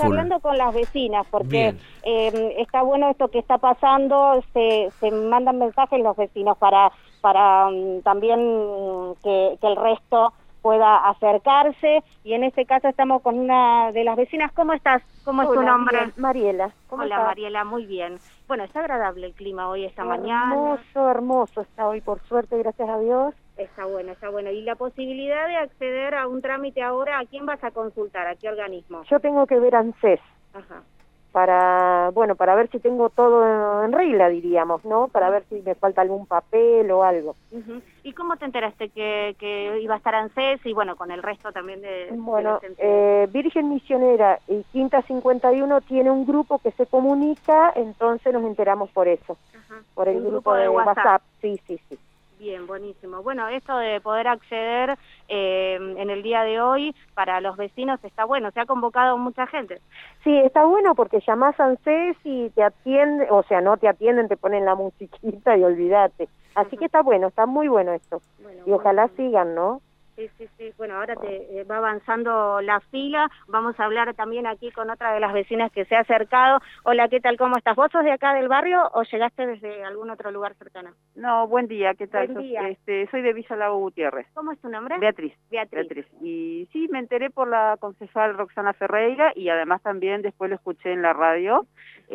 charlando con las vecinas, porque está bueno esto que está pasando, se mandan mensajes los vecinos para también que el resto pueda acercarse, y en este caso estamos con una de las vecinas. ¿Cómo estás? ¿Cómo es tu nombre? Bien. Mariela. Hola, estás? Mariela, muy bien. Bueno, está agradable el clima hoy, esta mañana. Hermoso, hermoso está hoy, por suerte, gracias a Dios. Está bueno, está bueno. ¿Y la posibilidad de acceder a un trámite ahora, a quién vas a consultar? ¿A qué organismo? Yo tengo que ver ANSES Ajá. para ver si tengo todo en regla, diríamos, ¿no? Para ver si me falta algún papel o algo. ¿Y cómo te enteraste que iba a estar ANSES y bueno, con el resto también Bueno, de Virgen Misionera y Quinta 51 tiene un grupo que se comunica, entonces nos enteramos por eso. Ajá. Por el Un grupo de WhatsApp. Sí. Bien, buenísimo. Bueno, esto de poder acceder en el día de hoy para los vecinos está bueno, se ha convocado mucha gente. Sí, está bueno porque llamás a ANSES y te atienden, o sea, no te atienden, te ponen la musiquita y olvídate. Así que está bueno, está muy bueno esto. Bueno, y ojalá buenísimo. Sigan, ¿no? Sí. Bueno, ahora te va avanzando la fila. Vamos a hablar también aquí con otra de las vecinas que se ha acercado. Hola, ¿qué tal? ¿Cómo estás? ¿Vos sos de acá del barrio o llegaste desde algún otro lugar cercano? No, buen día, ¿qué tal? Buen día. Soy de Villa Lago Gutiérrez. ¿Cómo es tu nombre? Beatriz. Beatriz. Y sí, me enteré por la concejal Roxana Ferreira y además también después lo escuché en la radio.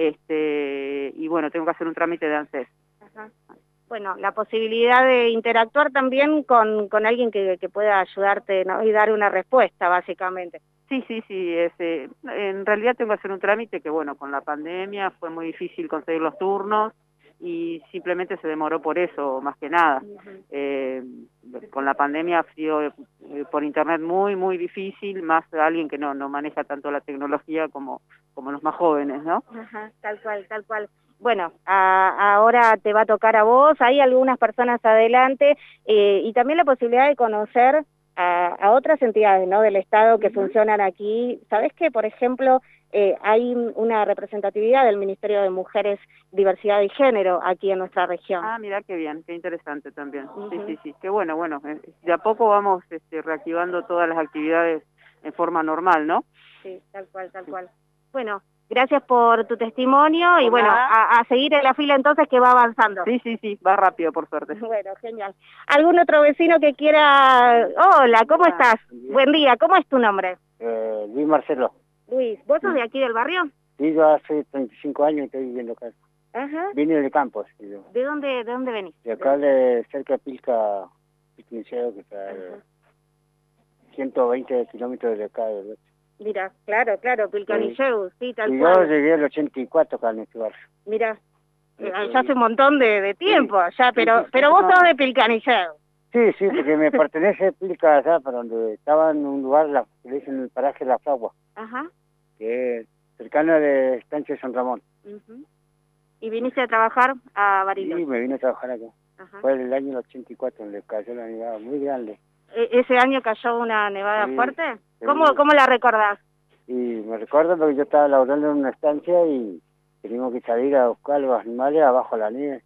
Y bueno, tengo que hacer un trámite de ANSES. Ajá. Bueno, la posibilidad de interactuar también con alguien que pueda ayudarte, ¿no? Y dar una respuesta, básicamente. Sí, en realidad tengo que hacer un trámite que, bueno, con la pandemia fue muy difícil conseguir los turnos y simplemente se demoró por eso, más que nada. Con la pandemia ha sido por internet muy difícil, más alguien que no maneja tanto la tecnología como los más jóvenes, ¿no? Ajá, tal cual. Bueno, ahora te va a tocar a vos, hay algunas personas adelante, y también la posibilidad de conocer a otras entidades, ¿no?, del Estado que funcionan aquí. ¿Sabés que, por ejemplo, hay una representatividad del Ministerio de Mujeres, Diversidad y Género aquí en nuestra región? Ah, mira qué bien, qué interesante también. Sí, qué bueno, de a poco vamos reactivando todas las actividades en forma normal, ¿no? Sí, tal cual. Bueno, gracias por tu testimonio y bueno, a seguir en la fila entonces que va avanzando. Sí, va rápido por suerte. Bueno, genial. ¿Algún otro vecino que quiera...? Hola, ¿cómo estás? Buen día, ¿cómo es tu nombre? Luis Marcelo. Luis, ¿vos sos de aquí del barrio? Sí, yo hace 35 años estoy viviendo acá. Ajá. Vine de Campos. Yo. ¿De dónde venís? De acá, cerca de Pilca, Liceo, que está 120 kilómetros de acá. Mira, claro, Pilcanilleu, sí, tal y cual. yo llegué al 84 acá en este barrio. Mira, ya hace un montón de tiempo, ya, pero vos sos de Pilcanilleu. Sí, porque me pertenece Pilca allá, para donde estaba en un lugar que le dicen el paraje La Fragua. Ajá. Que es cercana de Estancia de San Ramón. ¿Y viniste a trabajar a Bariloche? Sí, me vine a trabajar acá. Ajá. Fue el año 84 donde cayó la nevada muy grande. ¿Ese año cayó una nevada fuerte? Sí. ¿Cómo la recordás? Y me recuerdo porque yo estaba laborando en una estancia y teníamos que salir a buscar los animales abajo de la nieve.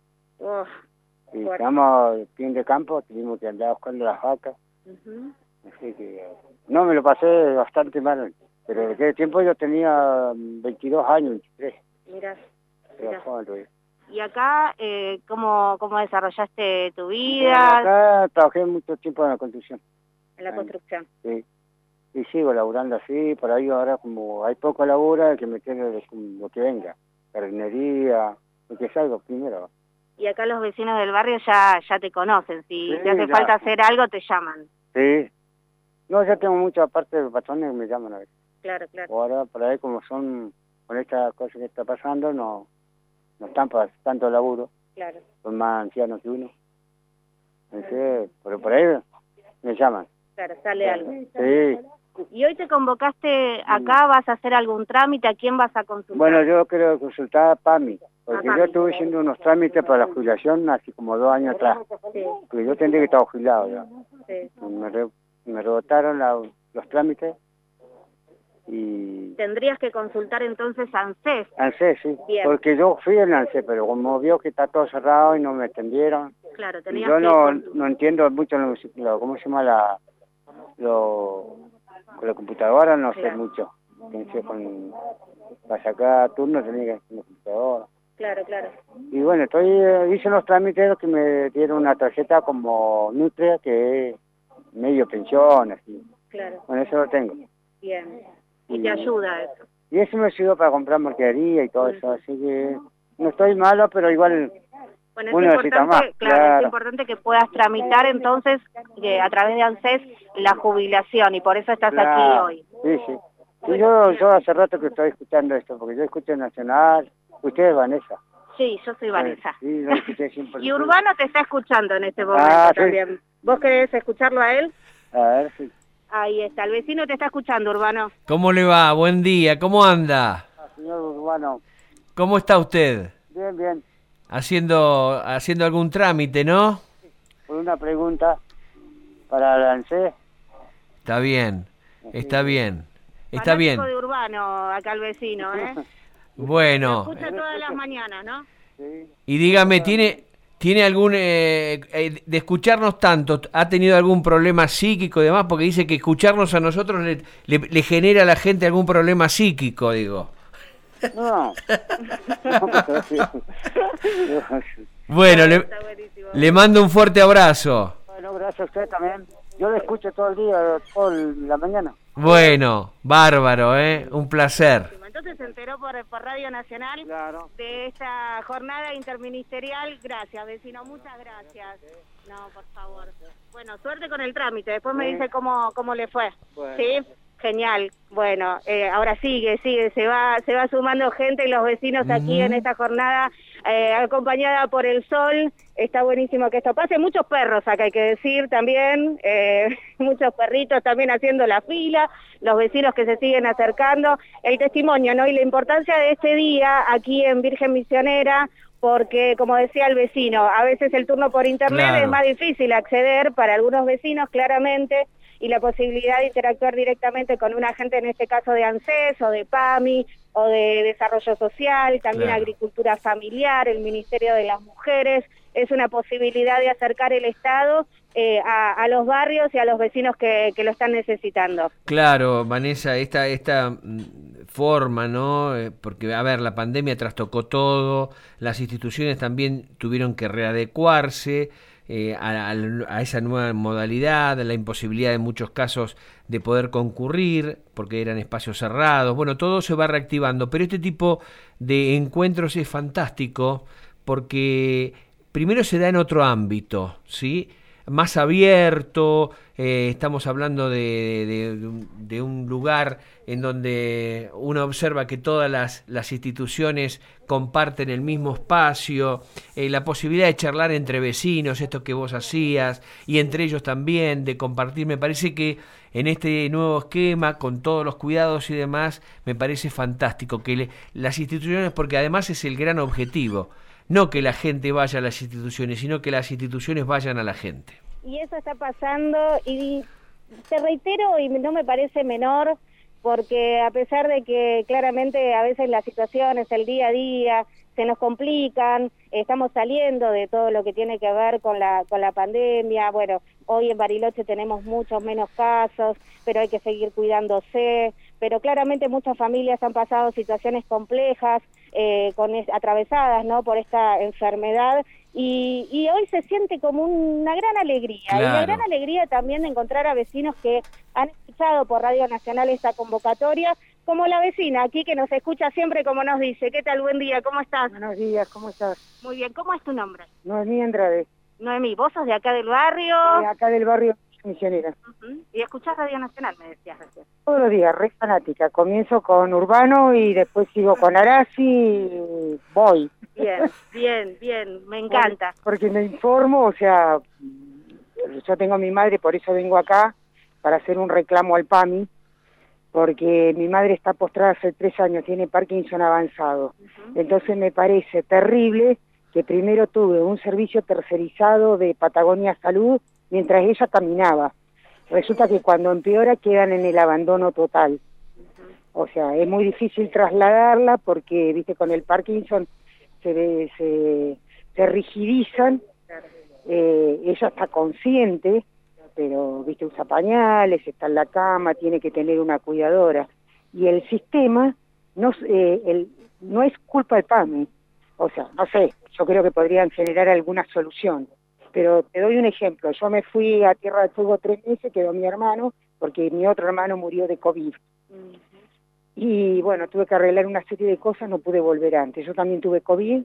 Y estábamos en fin de campo, teníamos que andar buscando las vacas. Así que no, me lo pasé bastante mal. Pero en aquel tiempo yo tenía 22 años, 23. Mirá. Joven, ¿Y acá cómo desarrollaste tu vida? Acá trabajé mucho tiempo en la construcción. En la construcción. Sí. Y sigo laburando así, por ahí ahora como hay poco laburo, hay que meterle lo que venga. Jardinería, lo que salga primero. Y acá los vecinos del barrio ya te conocen, si te hace falta hacer algo te llaman. Sí. No, ya tengo mucha parte de patrones que me llaman a veces. Claro. Ahora por ahí como son, con esta cosa que está pasando, no están para tanto laburo. Claro. Son más ancianos que uno. Entonces, pero por ahí me llaman. Claro, sale algo. Sí. ¿Y hoy te convocaste acá? ¿Vas a hacer algún trámite? ¿A quién vas a consultar? Bueno, yo quiero consultar a PAMI, porque yo estuve haciendo unos trámites para la jubilación hace como 2 años atrás. Sí. Porque yo tendría que estar jubilado ya. Sí. Me rebotaron los trámites y... Tendrías que consultar entonces a ANSES. ANSES, sí. Bien. Porque yo fui al ANSES, pero como vio que está todo cerrado y no me atendieron. Claro, Y yo no entiendo mucho ¿cómo se llama con la computadora? No sé mucho. pensé para sacar turno tenía que hacer una computadora. Claro, claro. Y bueno, hice unos trámites que me dieron una tarjeta como Nutria, que es medio pensión, así. Claro. Bueno, eso lo tengo. Bien. Y te ayuda eso. Y eso me sirvió para comprar mercadería y todo eso, así que no estoy malo, pero igual bueno, uno necesita más. Claro, es importante que puedas tramitar entonces a través de ANSES la jubilación y por eso estás aquí hoy. Sí, sí. Sí, yo hace rato que estoy escuchando esto, porque yo escucho Nacional. Usted es Vanessa. Sí, yo soy Vanessa. Sí, lo escuché siempre. Y Urbano te está escuchando en este momento también. Sí. ¿Vos querés escucharlo a él? A ver, sí. Ahí está, el vecino te está escuchando, Urbano. ¿Cómo le va? Buen día, ¿cómo anda? Señor Urbano. ¿Cómo está usted? Bien, bien. Haciendo algún trámite, ¿no? Por una pregunta para el ANSES. Está bien, está bien. Está bien. De Urbano, acá el vecino, ¿eh? Bueno. Lo escucha todas las mañanas, ¿no? Sí. Y dígame, ¿tiene algún, de escucharnos tanto, ha tenido algún problema psíquico y demás? Porque dice que escucharnos a nosotros le genera a la gente algún problema psíquico, digo. No. Bueno, le mando un fuerte abrazo. Bueno, gracias a usted también. Yo lo escucho todo el día, toda la mañana. Bueno, bárbaro, un placer. Entonces se enteró por Radio Nacional de esta jornada interministerial. Gracias, vecino, muchas gracias. No, por favor. Bueno, suerte con el trámite. Después me dice cómo le fue. Bueno. ¿Sí? Genial. Bueno, ahora sigue, se va sumando gente y los vecinos aquí en esta jornada acompañada por el sol. Está buenísimo que esto pase. Muchos perros acá hay que decir también, muchos perritos también haciendo la fila, los vecinos que se siguen acercando. El testimonio, ¿no? Y la importancia de este día aquí en Virgen Misionera, porque como decía el vecino, a veces el turno por internet es más difícil acceder para algunos vecinos, claramente, y la posibilidad de interactuar directamente con un agente, en este caso de ANSES o de PAMI o de Desarrollo Social, también Agricultura Familiar, el Ministerio de las Mujeres, es una posibilidad de acercar el Estado a los barrios y a los vecinos que lo están necesitando. Claro, Vanessa, esta forma, ¿no? Porque, a ver, la pandemia trastocó todo, las instituciones también tuvieron que readecuarse a esa nueva modalidad, a la imposibilidad en muchos casos de poder concurrir, porque eran espacios cerrados. Bueno, todo se va reactivando, pero este tipo de encuentros es fantástico porque primero se da en otro ámbito, ¿sí? Más abierto, estamos hablando de un lugar en donde uno observa que todas las instituciones comparten el mismo espacio, la posibilidad de charlar entre vecinos, esto que vos hacías, y entre ellos también, de compartir. Me parece que en este nuevo esquema, con todos los cuidados y demás, me parece fantástico que las instituciones, porque además es el gran objetivo, no que la gente vaya a las instituciones, sino que las instituciones vayan a la gente. Y eso está pasando, y te reitero, y no me parece menor, porque a pesar de que claramente a veces las situaciones, el día a día, se nos complican, estamos saliendo de todo lo que tiene que ver con la pandemia. Bueno, hoy en Bariloche tenemos muchos menos casos, pero hay que seguir cuidándose, pero claramente muchas familias han pasado situaciones complejas, atravesadas, ¿no?, por esta enfermedad, y hoy se siente como una gran alegría, y la gran alegría también de encontrar a vecinos que han escuchado por Radio Nacional esta convocatoria, como la vecina aquí que nos escucha siempre, como nos dice. ¿Qué tal? Buen día, ¿cómo estás? Buenos días, ¿cómo estás? Muy bien, ¿cómo es tu nombre? Noemí Andrade. Noemí, ¿vos sos de acá del barrio? De acá del barrio Misionera. ¿Y escuchás Radio Nacional, me decías recién? Todos los días, re fanática. Comienzo con Urbano y después sigo con Arasi y voy. Bien, me encanta. Porque me informo, o sea, yo tengo a mi madre, por eso vengo acá, para hacer un reclamo al PAMI, porque mi madre está postrada hace 3 años, tiene Parkinson avanzado. Entonces me parece terrible que primero tuve un servicio tercerizado de Patagonia Salud mientras ella caminaba. Resulta que cuando empeora quedan en el abandono total. O sea, es muy difícil trasladarla porque, viste, con el Parkinson se rigidizan. Ella está consciente, pero, viste, usa pañales, está en la cama, tiene que tener una cuidadora. y el sistema no es culpa del PAMI. O sea, no sé, yo creo que podrían generar alguna solución. Pero te doy un ejemplo. Yo me fui a Tierra del Fuego 3 meses, quedó mi hermano, porque mi otro hermano murió de COVID. Y bueno, tuve que arreglar una serie de cosas, no pude volver antes. Yo también tuve COVID.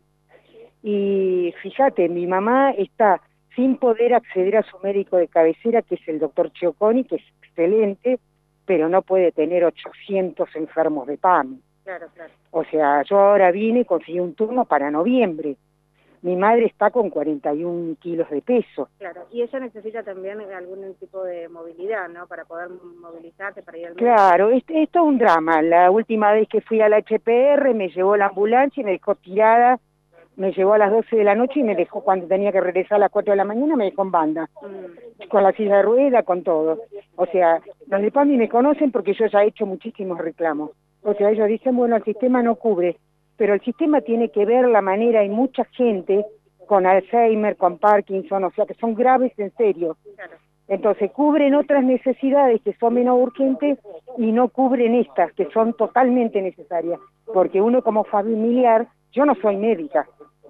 Y fíjate, mi mamá está sin poder acceder a su médico de cabecera, que es el doctor Chioconi, que es excelente, pero no puede tener 800 enfermos de PAMI. Claro, claro. O sea, yo ahora vine y conseguí un turno para noviembre. Mi madre está con 41 kilos de peso. Claro, y ella necesita también algún tipo de movilidad, ¿no? Para poder movilizarse, para ir al médico. Claro, esto es un drama. La última vez que fui a la HPR me llevó la ambulancia y me dejó tirada, me llevó a las 12 de la noche y me dejó, cuando tenía que regresar a las 4 de la mañana, me dejó en banda, con la silla de rueda, con todo. O sea, los de PAMI me conocen porque yo ya he hecho muchísimos reclamos. O sea, ellos dicen, bueno, el sistema no cubre, pero el sistema tiene que ver la manera, hay mucha gente con Alzheimer, con Parkinson, o sea, que son graves en serio. Entonces cubren otras necesidades que son menos urgentes y no cubren estas, que son totalmente necesarias, porque uno como familiar, yo no soy médica,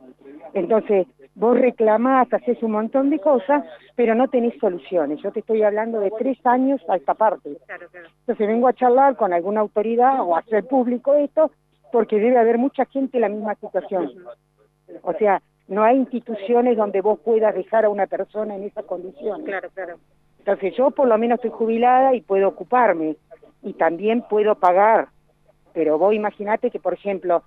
entonces vos reclamás, haces un montón de cosas, pero no tenés soluciones. Yo te estoy hablando de 3 años a esta parte. Entonces vengo a charlar con alguna autoridad o a hacer público esto, porque debe haber mucha gente en la misma situación. O sea, no hay instituciones donde vos puedas dejar a una persona en esas condiciones. Claro, claro. Entonces yo por lo menos estoy jubilada y puedo ocuparme, y también puedo pagar, pero vos imaginate que, por ejemplo,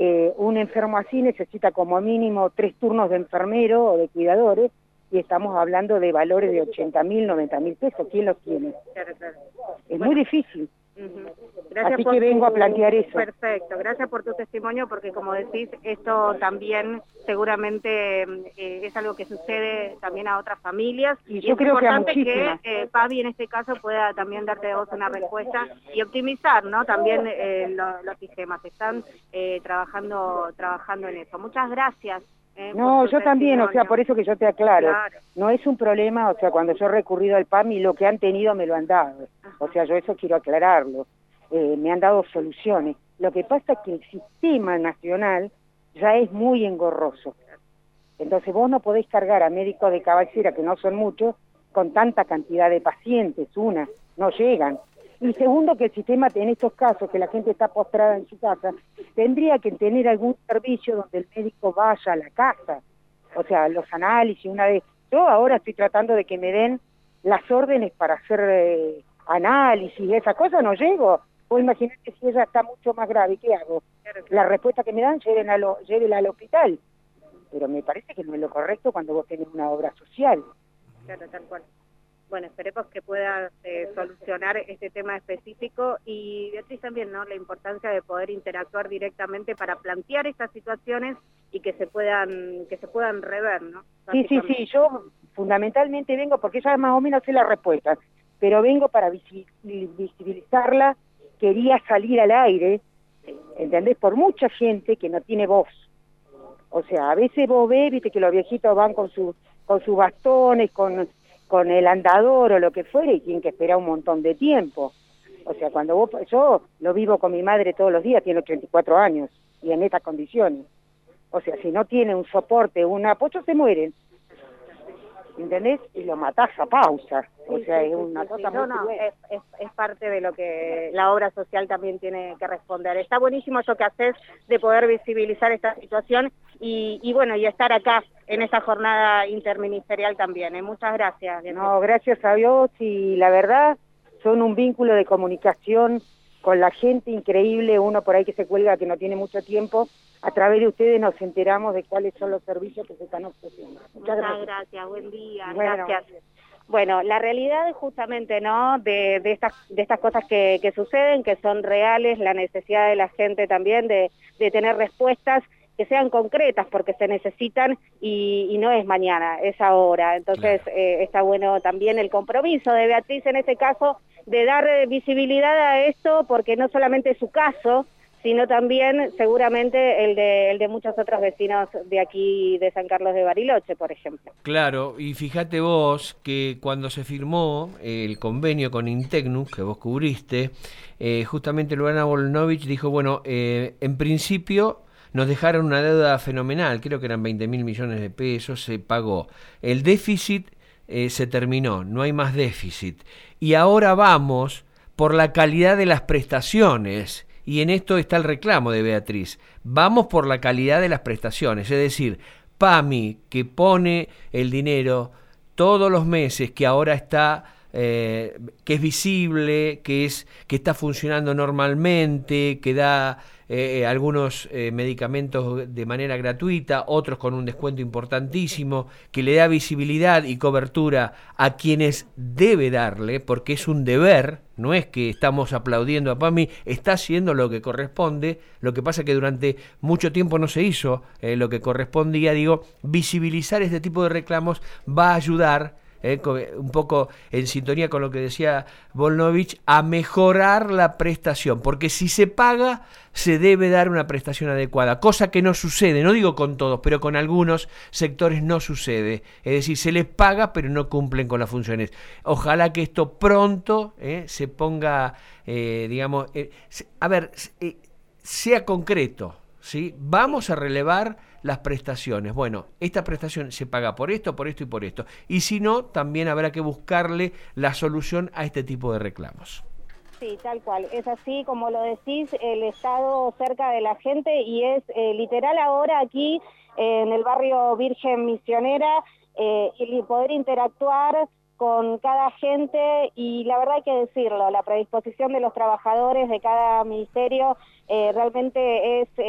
un enfermo así necesita como mínimo 3 turnos de enfermero o de cuidadores, y estamos hablando de valores de 80.000, 90.000 pesos. ¿Quién los tiene? Claro, claro. Es muy difícil. Gracias. Así que vengo a plantear eso. Perfecto, gracias por tu testimonio, porque como decís, esto también seguramente es algo que sucede también a otras familias, y yo creo es importante que PAMI en este caso pueda también darte a vos una respuesta y optimizar, ¿no? También los sistemas están trabajando en eso. Muchas gracias. No, yo también, o sea, por eso que yo te aclaro, claro. No es un problema, o sea, cuando yo he recurrido al PAMI, lo que han tenido me lo han dado, o sea, yo eso quiero aclararlo, me han dado soluciones. Lo que pasa es que el sistema nacional ya es muy engorroso, entonces vos no podés cargar a médicos de cabecera, que no son muchos, con tanta cantidad de pacientes, no llegan. Y segundo, que el sistema, en estos casos, que la gente está postrada en su casa, tendría que tener algún servicio donde el médico vaya a la casa. O sea, los análisis, yo ahora estoy tratando de que me den las órdenes para hacer análisis, esa cosa no llego. Vos imaginate si ella está mucho más grave, ¿qué hago? La respuesta que me dan, llévenla al hospital. Pero me parece que no es lo correcto cuando vos tenés una obra social. Claro, tal cual. Bueno, esperemos que puedas solucionar este tema específico y Beatriz también, ¿no? La importancia de poder interactuar directamente para plantear estas situaciones y que se puedan rever, ¿no? Sí, yo fundamentalmente vengo, porque ya más o menos sé la respuesta, pero vengo para visibilizarla, quería salir al aire, ¿entendés? Por mucha gente que no tiene voz. O sea, a veces vos ves, viste que los viejitos van con sus bastones, con el andador o lo que fuera, y tienen que esperar un montón de tiempo. O sea, yo lo vivo con mi madre todos los días, tiene 84 años, y en estas condiciones. O sea, si no tiene un soporte, un apoyo, se mueren. ¿Entendés? Y lo matás a pausa. O sea, es una cosa muy cruel. Es parte de lo que la obra social también tiene que responder. Está buenísimo eso que haces de poder visibilizar esta situación y bueno, y estar acá en esta jornada interministerial también. Muchas gracias. No, gracias a Dios, y la verdad son un vínculo de comunicación con la gente increíble. Uno por ahí que se cuelga, que no tiene mucho tiempo, a través de ustedes nos enteramos de cuáles son los servicios que se están ofreciendo. Muchas gracias, buen día, gracias. Bueno, la realidad es justamente, ¿no?, de estas cosas que suceden, que son reales, la necesidad de la gente también de tener respuestas que sean concretas, porque se necesitan y no es mañana, es ahora. Entonces está bueno también el compromiso de Beatriz en este caso de dar visibilidad a esto, porque no solamente es su caso, sino también seguramente el de muchos otros vecinos de aquí de San Carlos de Bariloche, por ejemplo. Claro, y fíjate vos que cuando se firmó el convenio con Intecnus, que vos cubriste, justamente Luana Volnovich dijo, bueno, en principio nos dejaron una deuda fenomenal, creo que eran 20.000 millones de pesos, se pagó. El déficit se terminó, no hay más déficit. Y ahora vamos por la calidad de las prestaciones. Y en esto está el reclamo de Beatriz. Vamos por la calidad de las prestaciones. Es decir, PAMI, que pone el dinero todos los meses, que ahora está, que es visible, que está funcionando normalmente, que da algunos medicamentos de manera gratuita, otros con un descuento importantísimo, que le da visibilidad y cobertura a quienes debe darle, porque es un deber, no es que estamos aplaudiendo a PAMI, está haciendo lo que corresponde. Lo que pasa es que durante mucho tiempo no se hizo lo que correspondía. Digo, visibilizar este tipo de reclamos va a ayudar, un poco en sintonía con lo que decía Volnovich, a mejorar la prestación, porque si se paga se debe dar una prestación adecuada, cosa que no sucede, no digo con todos, pero con algunos sectores no sucede, es decir, se les paga pero no cumplen con las funciones. Ojalá que esto pronto se ponga, sea concreto, ¿sí? Vamos a relevar las prestaciones. Bueno, esta prestación se paga por esto y por esto. Y si no, también habrá que buscarle la solución a este tipo de reclamos. Sí, tal cual. Es así como lo decís, el Estado cerca de la gente y es literal ahora aquí en el barrio Virgen Misionera y poder interactuar con cada gente y la verdad hay que decirlo, la predisposición de los trabajadores de cada ministerio realmente es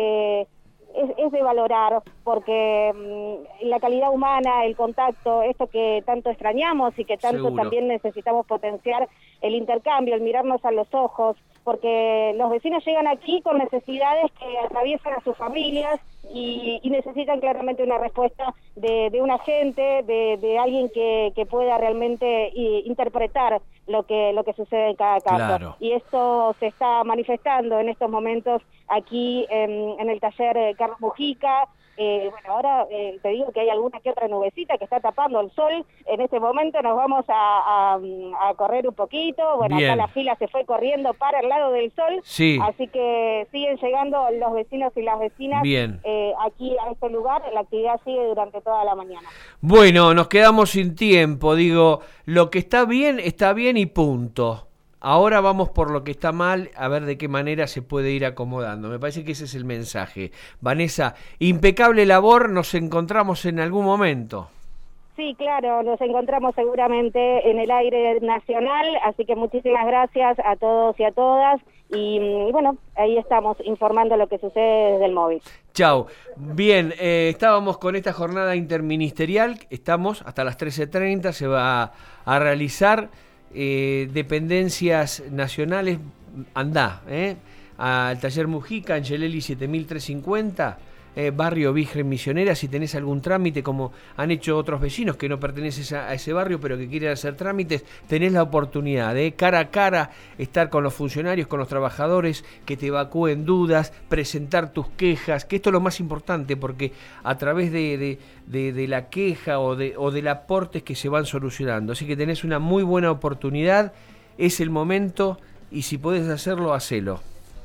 de valorar, porque la calidad humana, el contacto, esto que tanto extrañamos y que tanto Seguro. También necesitamos potenciar, el intercambio, el mirarnos a los ojos, porque los vecinos llegan aquí con necesidades que atraviesan a sus familias y necesitan claramente una respuesta de un agente, de alguien que pueda realmente interpretar lo que sucede en cada caso. Claro. Y esto se está manifestando en estos momentos aquí en el taller Carlos Mujica. Bueno, ahora te digo que hay alguna que otra nubecita que está tapando el sol. En este momento nos vamos a correr un poquito. Bueno, Bien. Acá la fila se fue corriendo para el lado del sol. Sí. Así que siguen llegando los vecinos y las vecinas. Bien. Aquí a este lugar. La actividad sigue durante toda la mañana. Bueno, nos quedamos sin tiempo. Digo, lo que está bien y punto. Ahora vamos por lo que está mal, a ver de qué manera se puede ir acomodando. Me parece que ese es el mensaje. Vanessa, impecable labor, nos encontramos en algún momento. Sí, claro, nos encontramos seguramente en el aire nacional, así que muchísimas gracias a todos y a todas. Y bueno, ahí estamos informando lo que sucede desde el móvil. Chau. Bien, estábamos con esta jornada interministerial, estamos hasta las 13:30, se va a realizar. Dependencias nacionales, andá al taller Mujica, Angelelli 7350, barrio Virgen Misionera. Si tenés algún trámite, como han hecho otros vecinos que no pertenecen a ese barrio pero que quieren hacer trámites, tenés la oportunidad de cara a cara estar con los funcionarios, con los trabajadores, que te evacúen dudas, presentar tus quejas, que esto es lo más importante, porque a través de la queja o del aporte es que se van solucionando. Así que tenés una muy buena oportunidad, es el momento, y si podés hacerlo, hacelo.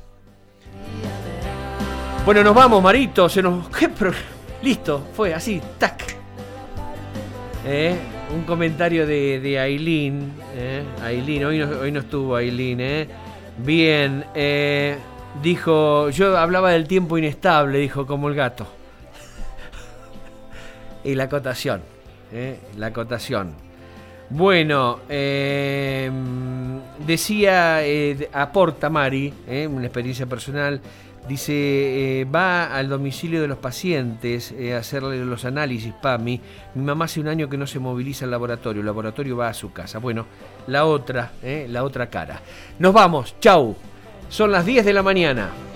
Bueno, nos vamos, Marito, listo, fue así, tac. Un comentario de Ailín, Ailín, hoy no estuvo Ailín, Bien, dijo, yo hablaba del tiempo inestable, dijo, como el gato. Y la acotación, la acotación. Bueno, decía, aporta Mari, una experiencia personal. Dice, va al domicilio de los pacientes a hacerle los análisis, PAMI. Mi mamá hace un año que no se moviliza el laboratorio va a su casa. Bueno, la otra cara. Nos vamos, chau. Son las 10 de la mañana.